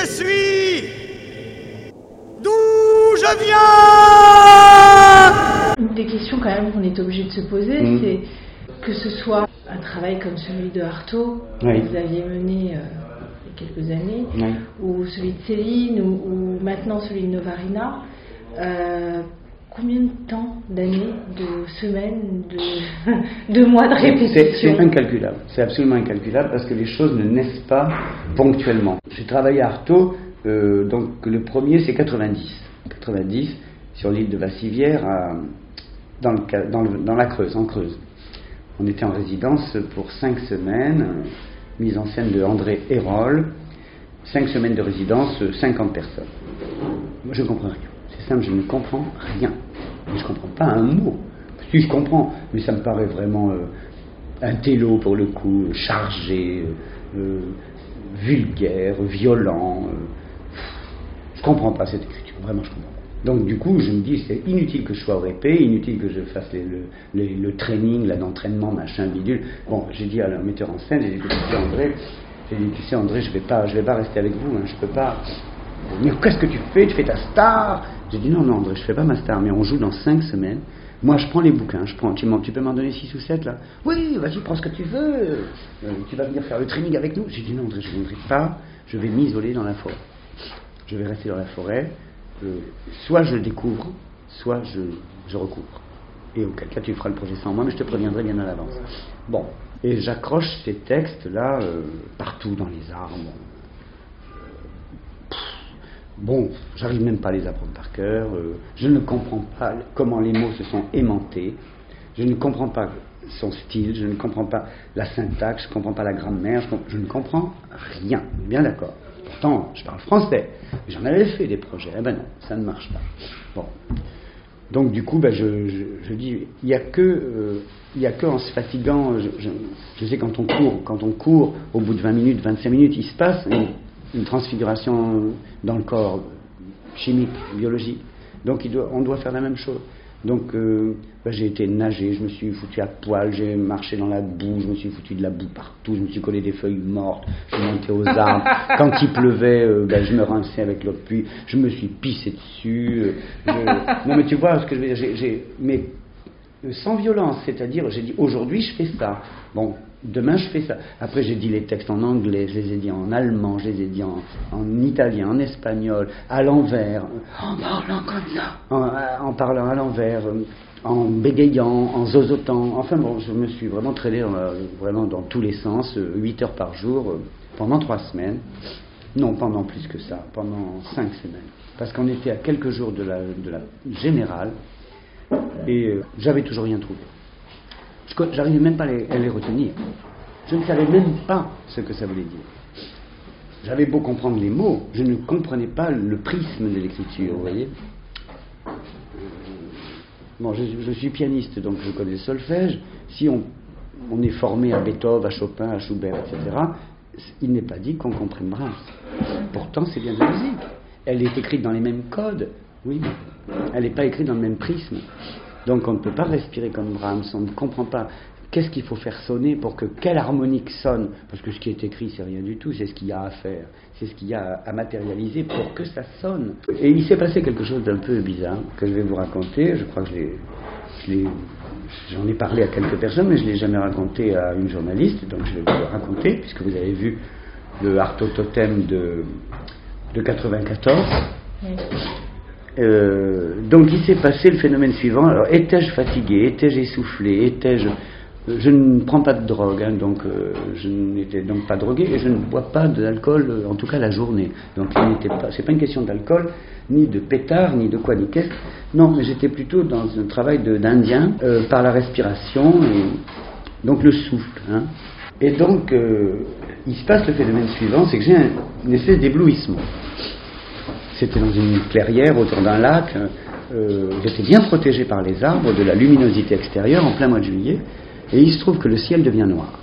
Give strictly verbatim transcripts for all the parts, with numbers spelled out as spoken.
je suis, d'où je viens. Une des questions quand même qu'on est obligé de se poser, mmh. c'est que ce soit un travail comme celui de Artaud, oui. que vous aviez mené euh, il y a quelques années, oui. ou celui de Céline, ou, ou maintenant celui de Novarina. Euh, combien de temps, d'années, de semaines, de, de mois de répétition? C'est, c'est incalculable, c'est absolument incalculable parce que les choses ne naissent pas ponctuellement. J'ai travaillé à Artaud, euh, donc le premier c'est quatre-vingt-dix, quatre-vingt-dix sur l'île de Vassivière, à, dans, le, dans, le, dans la Creuse, en Creuse. On était en résidence pour cinq semaines, mise en scène de André Hérol, cinq semaines de résidence, cinquante personnes. Moi je ne comprends rien. C'est simple, je ne comprends rien. Je ne comprends pas un mot. Si je comprends, mais ça me paraît vraiment euh, un télo pour le coup, chargé, euh, vulgaire, violent. Euh, je ne comprends pas cette écriture, vraiment je comprends pas. Donc du coup, je me dis, c'est inutile que je sois au répé, inutile que je fasse les, le, les, le training, là, d'entraînement, machin, bidule. Bon, j'ai dit à la metteur en scène, j'ai dit, tu sais André, j'ai dit, tu sais André, je ne vais pas, je vais pas rester avec vous, hein, je ne peux pas. Mais qu'est-ce que tu fais? Tu fais ta star? J'ai dit non, non André, je ne fais pas ma star, mais on joue dans cinq semaines. Moi, je prends les bouquins, je prends, tu, tu peux m'en donner six ou sept là? Oui, vas-y, prends ce que tu veux, euh, tu vas venir faire le training avec nous. J'ai dit non André, je ne viendrai pas, je vais m'isoler dans la forêt. Je vais rester dans la forêt, euh, soit je découvre, soit je, je recouvre. Et auquel cas tu feras le projet sans moi, mais je te préviendrai bien à l'avance. Bon, et j'accroche ces textes là euh, partout dans les arbres. Bon, j'arrive même pas à les apprendre par cœur, euh, je ne comprends pas comment les mots se sont aimantés, je ne comprends pas son style, je ne comprends pas la syntaxe, je ne comprends pas la grammaire, je, comp- je ne comprends rien, bien d'accord. Pourtant, je parle français, j'en avais fait des projets, eh ben non, ça ne marche pas. Bon, donc du coup, ben, je, je, je dis, il n'y a que, euh, il y a que en se fatiguant, je, je, je sais quand on court, quand on court, au bout de vingt minutes, vingt-cinq minutes, il se passe une, une transfiguration dans le corps, chimique, biologique. Donc il doit, on doit faire la même chose. Donc euh, ben, j'ai été nager, je me suis foutu à poil, j'ai marché dans la boue, je me suis foutu de la boue partout, je me suis collé des feuilles mortes, je suis monté aux arbres. Quand il pleuvait, euh, ben, je me rinçais avec l'eau de pluie, je me suis pissé dessus. Euh, je... Non mais tu vois ce que je veux dire, j'ai, j'ai... mais sans violence, c'est-à-dire j'ai dit aujourd'hui je fais ça. Bon, demain je fais ça. Après j'ai dit les textes en anglais, je les ai dit en allemand, je les ai dit en, en italien, en espagnol, à l'envers, en parlant comme ça, en, en parlant à l'envers, en bégayant, en zozotant. Enfin bon, je me suis vraiment traîné dans, la, vraiment dans tous les sens, huit heures par jour, pendant trois semaines. Non, pendant plus que ça, pendant cinq semaines. Parce qu'on était à quelques jours de la, de la générale. Et euh, j'avais toujours rien trouvé. Je, j'arrivais même pas à les, à les retenir. Je ne savais même pas ce que ça voulait dire. J'avais beau comprendre les mots, je ne comprenais pas le prisme de l'écriture, vous voyez. Bon, je, je suis pianiste, donc je connais le solfège. Si on, on est formé à Beethoven, à Chopin, à Schubert, et cetera, il n'est pas dit qu'on comprenne Brahms. Pourtant, c'est bien de la musique. Elle est écrite dans les mêmes codes. Oui, mais elle n'est pas écrite dans le même prisme. Donc on ne peut pas respirer comme Brahms, on ne comprend pas qu'est-ce qu'il faut faire sonner pour que quelle harmonique sonne, parce que ce qui est écrit c'est rien du tout, c'est ce qu'il y a à faire, c'est ce qu'il y a à matérialiser pour que ça sonne. Et il s'est passé quelque chose d'un peu bizarre que je vais vous raconter, je crois que je l'ai, je l'ai, j'en ai parlé à quelques personnes, mais je ne l'ai jamais raconté à une journaliste, donc je vais vous le raconter, puisque vous avez vu le Artaud Totem de, de quatre-vingt-quatorze. Oui. Euh, donc il s'est passé le phénomène suivant. Alors étais-je fatigué, étais-je essoufflé, étais-je je ne prends pas de drogue, hein, donc euh, je n'étais donc pas drogué et je ne bois pas d'alcool, euh, en tout cas la journée. Donc il n'était pas, c'est pas une question d'alcool, ni de pétard, ni de quoi, ni qu'est-ce. Non, mais j'étais plutôt dans un travail de, d'indien euh, par la respiration, et donc le souffle. Hein. Et donc euh, il se passe le phénomène suivant, c'est que j'ai un, une espèce d'éblouissement. C'était dans une clairière autour d'un lac. Euh, j'étais bien protégé par les arbres de la luminosité extérieure en plein mois de juillet. Et il se trouve que le ciel devient noir.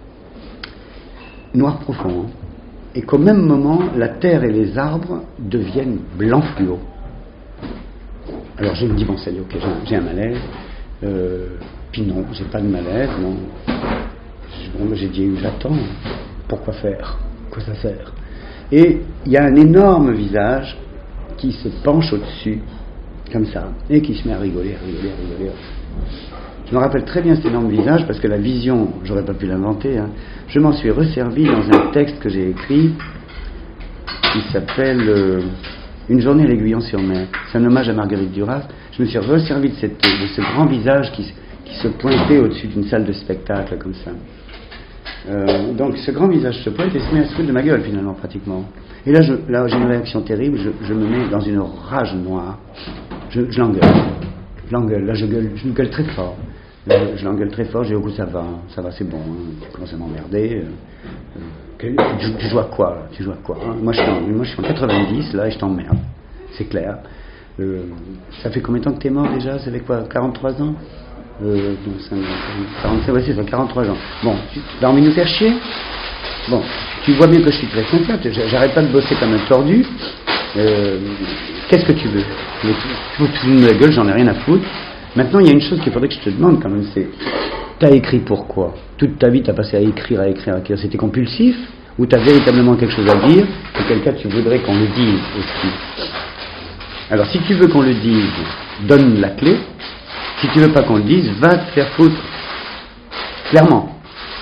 Noir profond. Hein, et qu'au même moment, la terre et les arbres deviennent blanc fluo. Alors je me dis, bon, ça y est, ok, j'ai, j'ai un malaise. Euh, puis non, j'ai pas de malaise. Non. Bon, j'ai dit, j'attends. Pourquoi faire? Quoi ça sert? Et il y a un énorme visage qui se penche au-dessus, comme ça, et qui se met à rigoler, à rigoler, à rigoler. Je me rappelle très bien cet énorme visage, parce que la vision, j'aurais pas pu l'inventer, hein, je m'en suis resservi dans un texte que j'ai écrit, qui s'appelle euh, Une journée à l'Aiguillon-sur-Mer. C'est un hommage à Marguerite Duras. Je me suis resservi de, cette, de ce grand visage qui, qui se pointait au-dessus d'une salle de spectacle, comme ça. Euh, donc ce grand visage se pointe et se met à se foutre de ma gueule, finalement, pratiquement. Et là, je, là j'ai une réaction terrible, je, je me mets dans une rage noire. Je, je l'engueule. Je l'engueule. Là, je gueule, je gueule très fort. Là, je l'engueule très fort, j'ai au coup, ça va, ça va, c'est bon, hein, tu commences à m'emmerder. Euh, euh, tu, tu joues à quoi, là Tu joues à quoi hein moi, je suis en, moi, je suis en quatre-vingt-dix, là, et je t'emmerde. C'est clair. Euh, ça fait combien de temps que t'es mort, déjà? Ça fait quoi, quarante-trois ans euh, non, ça, quarante, ouais, c'est ça, quarante-trois ans. Bon, tu as envie de nous faire chier? Bon, tu vois bien que je suis très sincère, j'arrête pas de bosser comme un tordu. Euh, qu'est-ce que tu veux? Mais tu te fous de la gueule, j'en ai rien à foutre. Maintenant, il y a une chose qu'il faudrait que je te demande quand même, c'est, t'as écrit pourquoi? Toute ta vie, t'as passé à écrire, à écrire, à écrire. C'était compulsif? Ou t'as véritablement quelque chose à dire? Auquel cas, tu voudrais qu'on le dise aussi. Alors, si tu veux qu'on le dise, donne la clé. Si tu veux pas qu'on le dise, va te faire foutre. Clairement.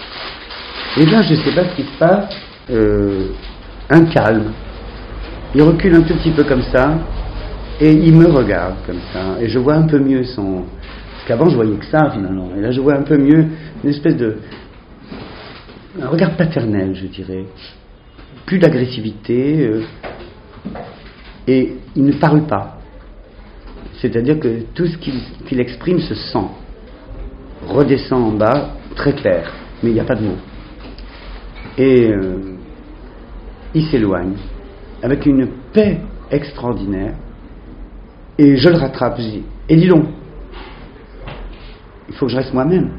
Et là, je sais pas ce qui se passe, euh, un calme. Il recule un tout petit peu comme ça, et il me regarde comme ça, et je vois un peu mieux son... Parce qu'avant, je voyais que ça, finalement. Et là, je vois un peu mieux une espèce de... un regard paternel, je dirais. Plus d'agressivité, euh, et il ne parle pas. C'est-à-dire que tout ce qu'il, qu'il exprime se sent. Redescend en bas, très clair, mais il n'y a pas de mots. Et euh, il s'éloigne, avec une paix extraordinaire, et je le rattrape, je dis, et dis donc, il faut que je reste moi-même.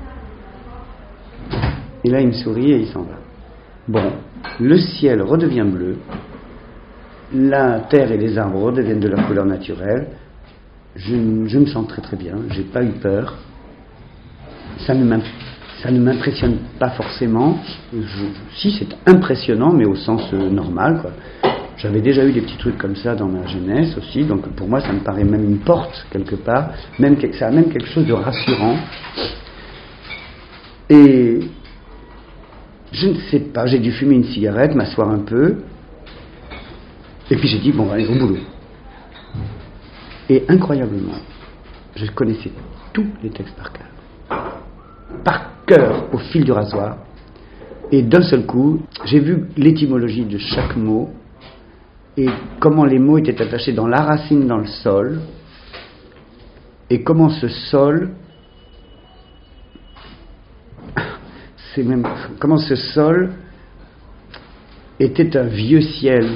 Et là il me sourit et il s'en va. Bon, le ciel redevient bleu, la terre et les arbres redeviennent de leur couleur naturelle, je, je me sens très très bien, j'ai pas eu peur, ça ne m'imp... ça ne m'impressionne pas forcément, je... si c'est impressionnant mais au sens euh, normal quoi. J'avais déjà eu des petits trucs comme ça dans ma jeunesse aussi, donc pour moi ça me paraît même une porte quelque part, même que... ça a même quelque chose de rassurant. Et je ne sais pas, j'ai dû fumer une cigarette, m'asseoir un peu, et puis j'ai dit bon allez au boulot. Et incroyablement, je connaissais tous les textes par cœur, par cœur au fil du rasoir, et d'un seul coup j'ai vu l'étymologie de chaque mot et comment les mots étaient attachés dans la racine, dans le sol, et comment ce sol, c'est même, comment ce sol était un vieux ciel,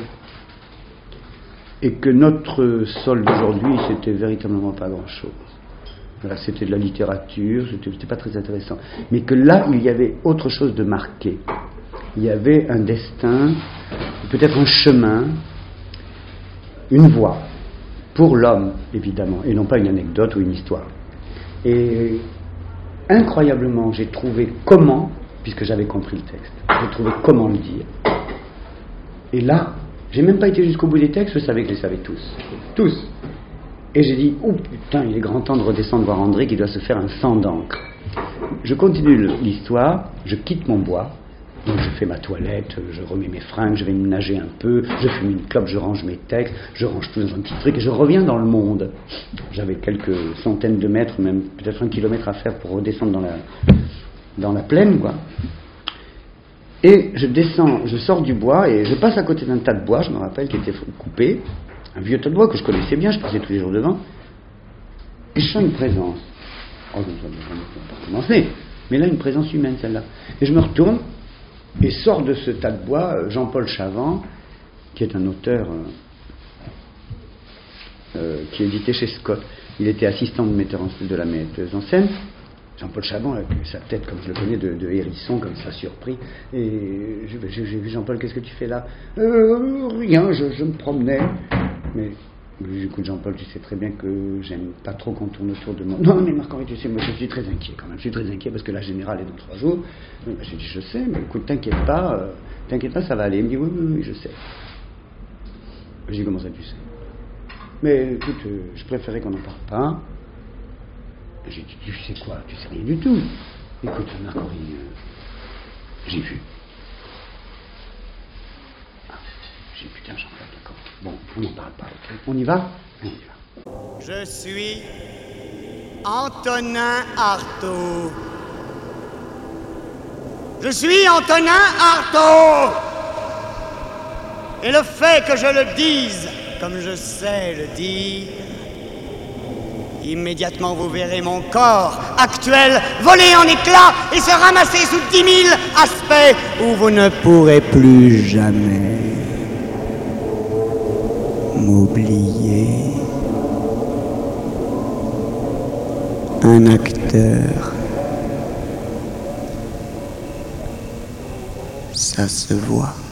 et que notre sol d'aujourd'hui, c'était véritablement pas grand-chose. Voilà, c'était de la littérature, c'était, c'était pas très intéressant. Mais que là, il y avait autre chose de marqué. Il y avait un destin, peut-être un chemin, une voie, pour l'homme, évidemment, et non pas une anecdote ou une histoire. Et incroyablement, j'ai trouvé comment, puisque j'avais compris le texte, j'ai trouvé comment le dire. Et là, j'ai même pas été jusqu'au bout des textes, je savais que je les savais tous. Tous. Et j'ai dit, oh putain, il est grand temps de redescendre voir André qui doit se faire un sang d'encre. Je continue l'histoire, je quitte mon bois, donc je fais ma toilette, je remets mes fringues, je vais me nager un peu, je fume une clope, je range mes textes, je range tout dans un petit truc et je reviens dans le monde. J'avais quelques centaines de mètres, même peut-être un kilomètre à faire pour redescendre dans la, dans la plaine, quoi. Et je descends, je sors du bois et je passe à côté d'un tas de bois, je me rappelle, qui était coupé, un vieux tas de bois que je connaissais bien, je passais tous les jours devant, et je sens une présence. Oh, ça n'a pas commencé, mais là une présence humaine celle-là. Et je me retourne et sort de ce tas de bois Jean-Paul Chavant, qui est un auteur euh, euh, qui éditait chez Scott. Il était assistant de metteur en, de la metteuse en scène. Jean-Paul Chabon, avec sa tête, comme je le connais, de, de hérisson, comme ça, surpris. Et j'ai, j'ai vu Jean-Paul, qu'est-ce que tu fais là? euh, Rien, je, je me promenais. Mais écoute, Jean-Paul, tu sais très bien que j'aime pas trop qu'on tourne autour de moi. Non, mais Marc-Henri, tu sais, moi je suis très inquiet quand même. Je suis très inquiet parce que la générale est dans trois jours. J'ai dit, je sais, mais écoute, t'inquiète pas, euh, T'inquiète pas, ça va aller. Il me dit, oui, oui, oui, je sais. Je dis, comment ça, tu sais? Mais écoute, euh, je préférais qu'on n'en parle pas. J'ai dit, tu sais quoi? Tu sais rien du tout. Écoute, Marc-Henri, euh, j'ai vu. Ah, j'ai dit, putain, Jean-Claude, d'accord. Bon, on n'en parle pas, ok? On y va? On y va. Je suis Antonin Artaud. Je suis Antonin Artaud. Et le fait que je le dise, comme je sais le dire, immédiatement vous verrez mon corps actuel voler en éclats et se ramasser sous dix mille aspects où vous ne pourrez plus jamais m'oublier. Un acteur, ça se voit.